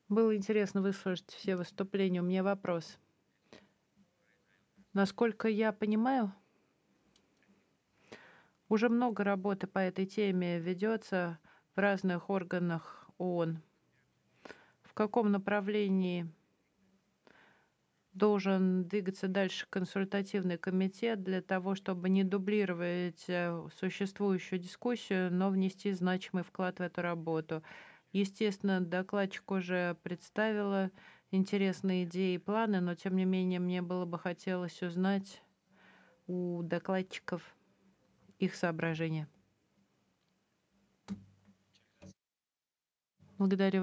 Было интересно выслушать все выступления. У меня вопрос. Насколько я понимаю, уже много работы по этой теме ведется в разных органах ООН. В каком направлении должен двигаться дальше консультативный комитет для того, чтобы не дублировать существующую дискуссию, но внести значимый вклад в эту работу? Естественно, докладчик уже представила интересные идеи и планы, но тем не менее мне было бы хотелось узнать у докладчиков их соображения. Благодарю.